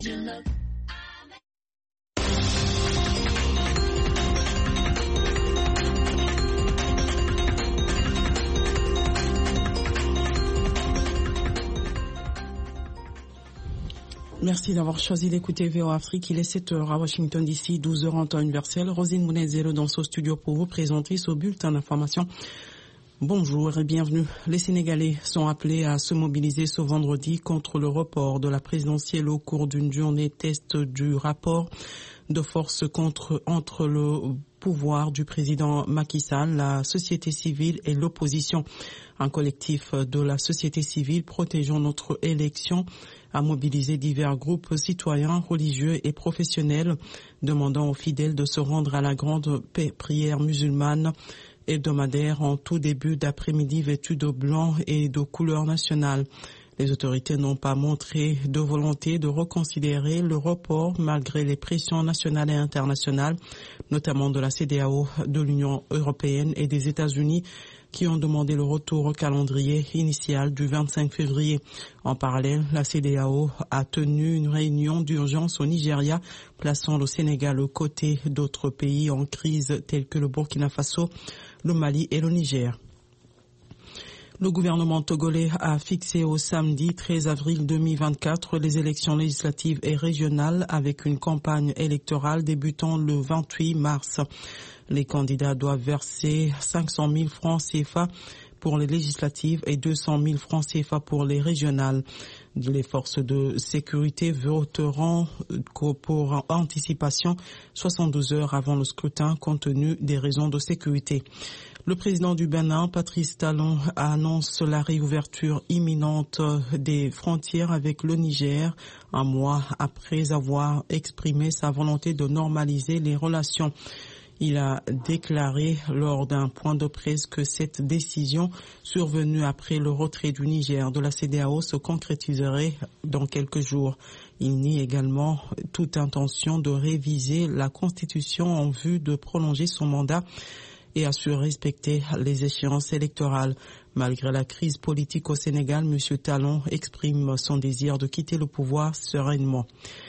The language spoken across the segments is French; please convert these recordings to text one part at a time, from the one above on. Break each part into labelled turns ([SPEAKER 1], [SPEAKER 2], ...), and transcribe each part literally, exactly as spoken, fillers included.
[SPEAKER 1] Merci d'avoir choisi d'écouter V O Afrique. Il est sept heures à Washington D C, douze heures en temps universel. Rosine Mounezelo dans ce studio pour vous présenter ce bulletin d'information. Bonjour et bienvenue. Les Sénégalais sont appelés à se mobiliser ce vendredi contre le report de la présidentielle au cours d'une journée test du rapport de force contre, entre le pouvoir du président Macky Sall, la société civile et l'opposition. Un collectif de la société civile protégeant notre élection a mobilisé divers groupes citoyens, religieux et professionnels, demandant aux fidèles de se rendre à la grande prière musulmane hebdomadaire en tout début d'après-midi vêtus de blanc et de couleur nationale. Les autorités n'ont pas montré de volonté de reconsidérer le report malgré les pressions nationales et internationales, notamment de la C D A O, de l'Union européenne et des États-Unis, qui ont demandé le retour au calendrier initial du vingt-cinq février. En parallèle, la C D A O a tenu une réunion d'urgence au Nigeria, plaçant le Sénégal aux côtés d'autres pays en crise tels que le Burkina Faso, le Mali et le Niger. Le gouvernement togolais a fixé au samedi treize avril deux mille vingt-quatre les élections législatives et régionales avec une campagne électorale débutant le vingt-huit mars. Les candidats doivent verser cinq cent mille francs C F A pour les législatives et deux cent mille francs C F A pour les régionales. Les forces de sécurité voteront pour anticipation soixante-douze heures avant le scrutin compte tenu des raisons de sécurité. Le président du Bénin, Patrice Talon, annonce la réouverture imminente des frontières avec le Niger, un mois après avoir exprimé sa volonté de normaliser les relations. Il a déclaré lors d'un point de presse que cette décision, survenue après le retrait du Niger de la C D A O, se concrétiserait dans quelques jours. Il nie également toute intention de réviser la Constitution en vue de prolonger son mandat et assure respecter les échéances électorales. Malgré la crise politique au Sénégal, M. Talon exprime son désir de quitter le pouvoir sereinement.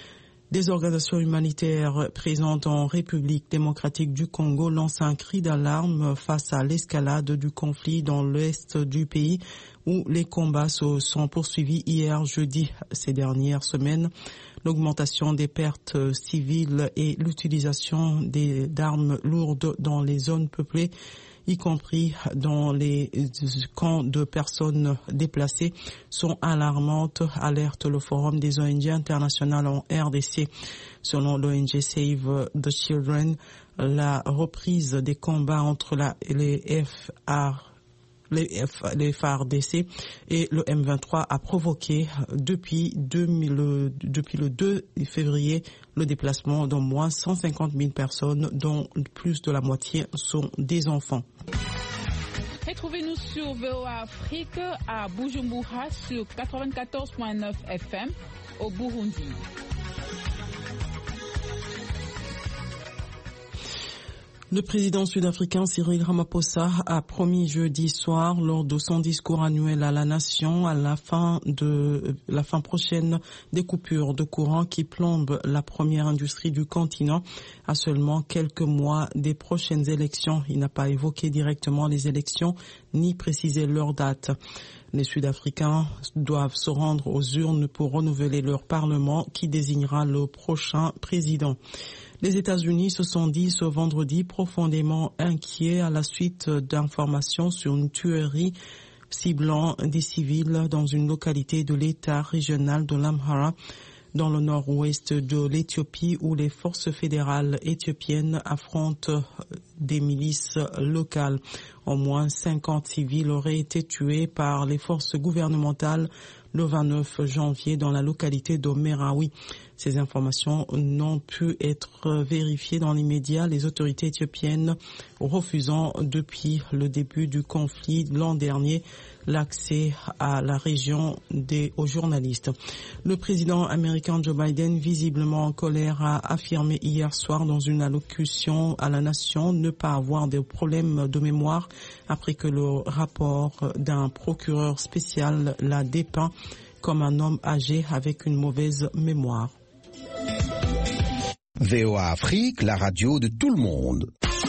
[SPEAKER 1] Des organisations humanitaires présentes en République démocratique du Congo lancent un cri d'alarme face à l'escalade du conflit dans l'est du pays où les combats se sont poursuivis hier jeudi. Ces dernières semaines, l'augmentation des pertes civiles et l'utilisation des d'armes lourdes dans les zones peuplées, y compris dans les camps de personnes déplacées, sont alarmantes, alerte le Forum des O N G internationales en R D C. Selon l'O N G Save the Children, la reprise des combats entre la, les F R Les, F, les F A R D C et le M vingt-trois a provoqué depuis, deux mille, depuis le deux février le déplacement d'au moins cent cinquante mille personnes, dont plus de la moitié sont des enfants.
[SPEAKER 2] Retrouvez-nous sur V O A Afrique à Bujumbura sur quatre-vingt-quatorze virgule neuf F M au Burundi.
[SPEAKER 1] Le président sud-africain Cyril Ramaphosa a promis jeudi soir, lors de son discours annuel à la nation, à la fin de la fin prochaine des coupures de courant qui plombent la première industrie du continent à seulement quelques mois des prochaines élections. Il n'a pas évoqué directement les élections ni précisé leur date. Les Sud-Africains doivent se rendre aux urnes pour renouveler leur parlement qui désignera le prochain président. Les États-Unis se sont dit ce vendredi profondément inquiets à la suite d'informations sur une tuerie ciblant des civils dans une localité de l'État régional de l'Amhara, dans le nord-ouest de l'Éthiopie, où les forces fédérales éthiopiennes affrontent des milices locales. Au moins cinquante civils auraient été tués par les forces gouvernementales le vingt-neuf janvier dans la localité de Merawi. Ces informations n'ont pu être vérifiées dans l'immédiat, les autorités éthiopiennes refusant depuis le début du conflit l'an dernier l'accès à la région des, aux journalistes. Le président américain Joe Biden, visiblement en colère, a affirmé hier soir dans une allocution à la nation ne pas avoir de problème de mémoire après que le rapport d'un procureur spécial l'a dépeint comme un homme âgé avec une mauvaise mémoire.
[SPEAKER 3] V O A Afrique, la radio de tout le monde.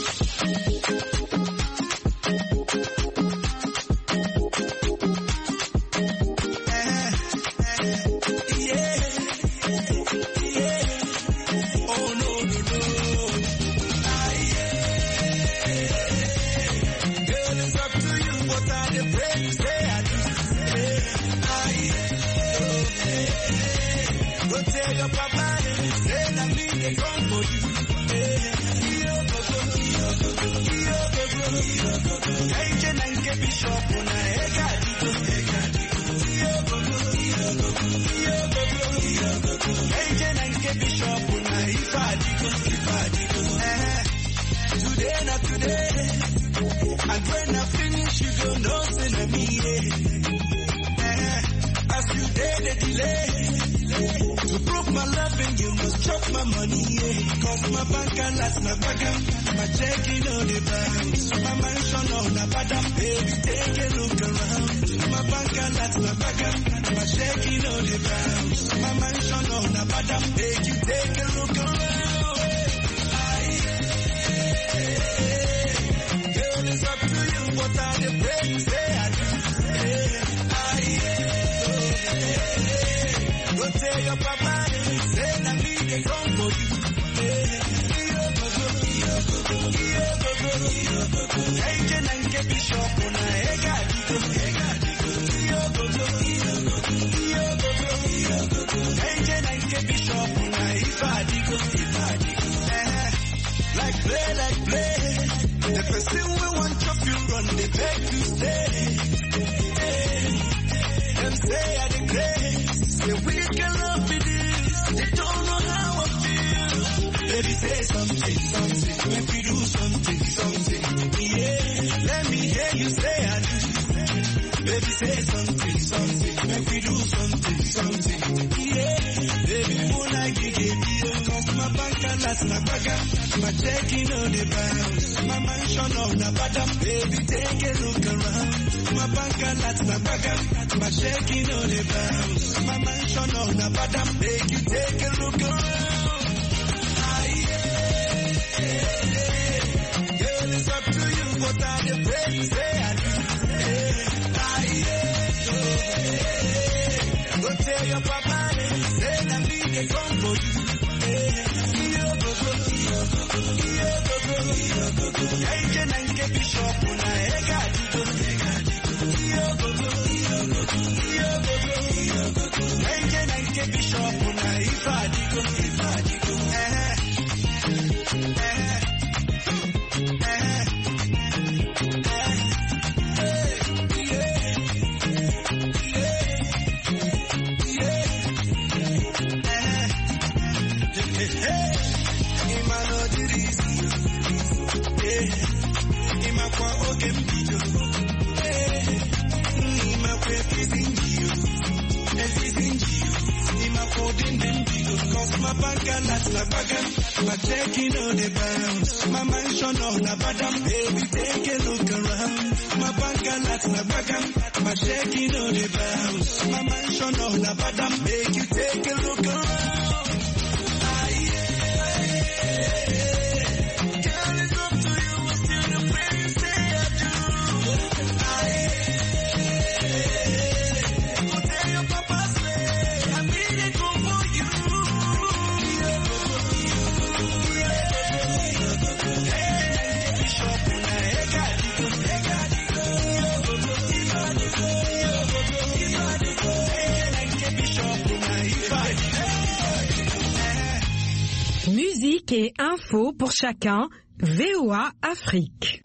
[SPEAKER 4] Musique et info pour chacun, V O A Afrique.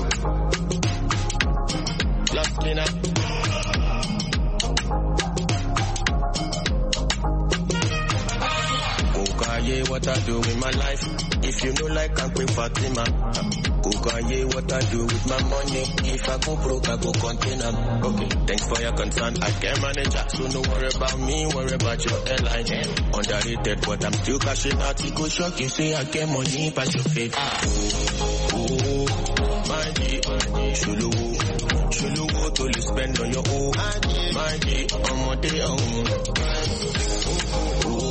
[SPEAKER 5] Kukaye, what I do with my life. If you know like I'm Queen Fatima. Kukaye, what I do with my money. If I go broke, I go contain them. Okay, thanks for your concern. I can manage that. So no worry about me, worry about your airline. Underrated, but I'm still cashing out. You go shock, you say I get money, pass your faith. Oh, oh, my G, Shulu, Shulu, what will you spend on your own? My G, on my day, oh.